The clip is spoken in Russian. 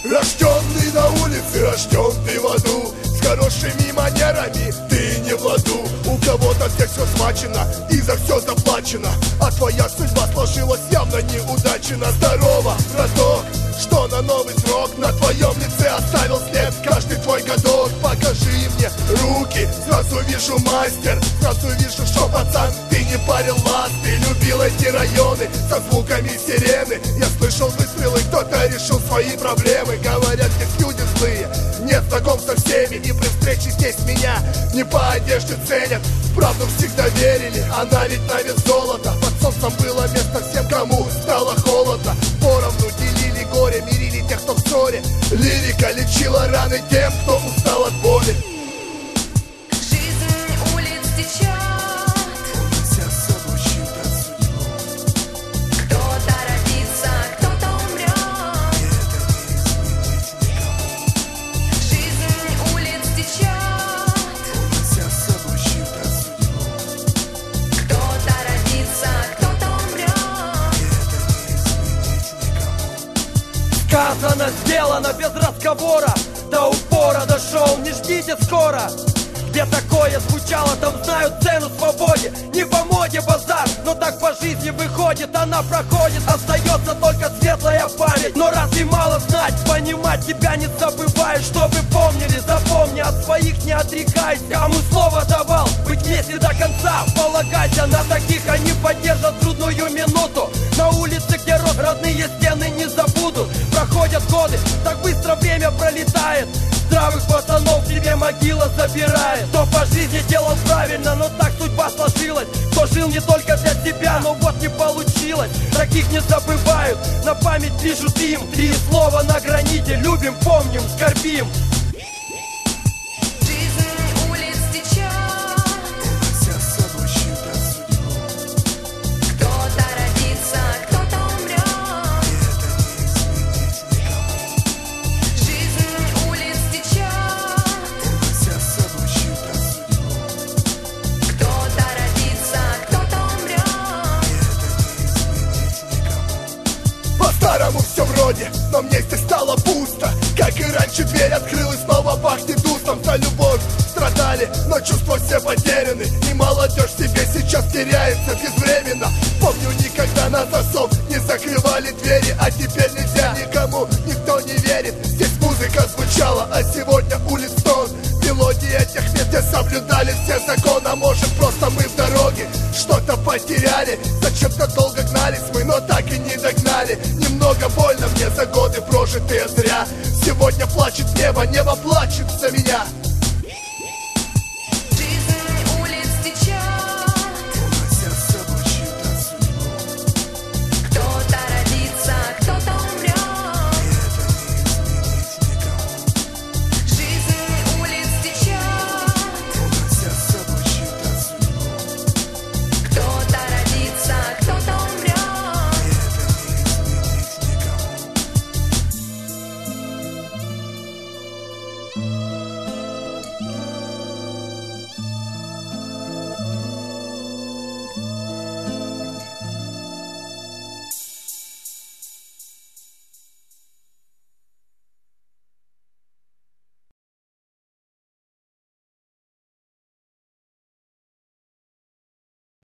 Рожденный на улице, рожден ты в аду. С хорошими манерами ты не в ладу. У кого-то здесь все смачено и за все заплачено, а твоя судьба сложилась явно неудачно. Здорово, браток, что на новый срок на твоем лице оставил след каждый твой годок. Покажи мне руки, сразу вижу мастер, сразу вижу, что пацан, ты не парил лаз. Ты любил эти районы со звуками сирены. Я слышал выстрелы, кто-то решил свои проблемы. Говорят, здесь люди злые, нет знаком со всеми. И при встрече здесь меня не по одежде ценят. В правду всегда верили, она ведь на вес золота. Под солнцем было место всем, кому стало холодно. Поровну делили горе, мирили тех, кто в ссоре. Лирика лечила раны тем, кто устал от боли. Жизнь улиц течет, Унося с собой щит от судьбы. кто-то родится, кто-то умрет. И это не изменить никому. Жизнь улиц течет, Унося с собой щит от судьбы. кто-то родится, кто-то умрет. И это не изменить никому. Сказано, сделано без разговора. До упора дошел, не ждите скоро. Где такое звучало, там знают цену свободе. Не по моде базар, но так по жизни выходит. Она проходит, остается только светлая память. Но разве мало знать, понимать тебя не забывай. Чтобы помнили, запомни, от своих не отрекайся. Кому слово давал, быть вместе до конца. Полагайся на таких, они поддержат трудную минуту. На улице, где рос, родные стены не забудут. Проходят годы, так быстро время пролетает. Здравых пацанов тебе могила забирает. Кто по жизни делал правильно, но так судьба сложилась. Кто жил не только для себя, но вот не получилось. Таких не забывают, на память пишут им. 3 слова на граните: любим, помним, скорбим. Жизнь улиц течет, Унося с собой щит от судьбы. кто-то родится, кто-то умрет. И это не изменить никому. Жизнь улиц течет, Унося с собой щит от судьбы. кто-то родится, кто-то умрет. По-старому все вроде, но мне здесь стало пусто. Как и раньше, дверь открылась, снова пахнет дустом. За любовь страдали, но чувства все потеряны. И молодежь себе сейчас теряется безвременно. Помню, никогда на засов не закрывали двери. А теперь нельзя, никому никто не верит. Здесь музыка звучала, а сегодня улиц тон. Мелодия тех мест, где соблюдали все законы. А может, просто мы в дороге что-то потеряли. Зачем-то долго гнались мы, но так и не догнали. Немного больно мне за годы прожитые зря. Сегодня плачет небо, небо плачет за меня.